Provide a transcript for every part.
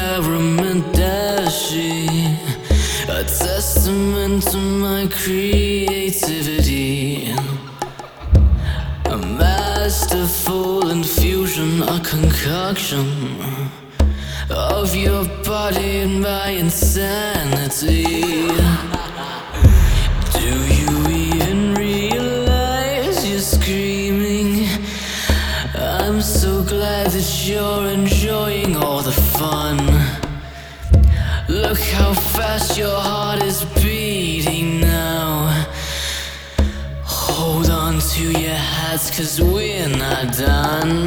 experiment as she, a testament to my creativity, a masterful infusion, a concoction of your body and my insanity. Do you even realize you're screaming? I'm so glad that you're enjoying all the fun. Look how fast your heart is beating now. Hold on to your hats, 'cause we're not done.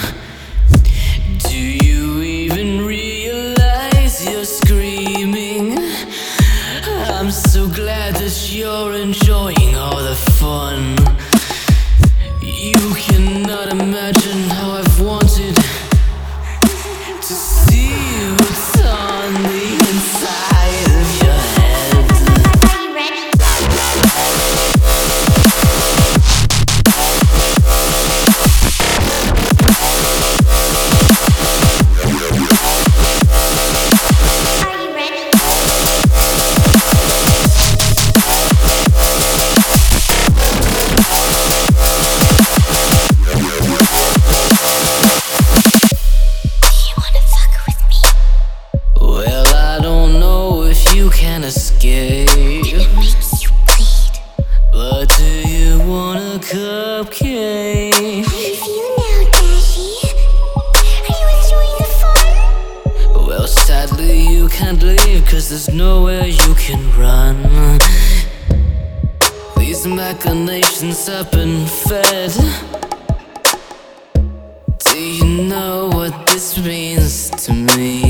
Do you even realize you're screaming? I'm so glad that you're enjoying all the fun. You cannot imagine how I've wanted to see what's on the inside of your head. Are you ready? Well, I don't know if you can escape, It makes you bleed. but do you want a cupcake? How do you feel now, Dashi? Are you enjoying the fun? Well, sadly you can't leave, 'cause there's nowhere you can run. These machinations have been fed. Do you know what this means to me?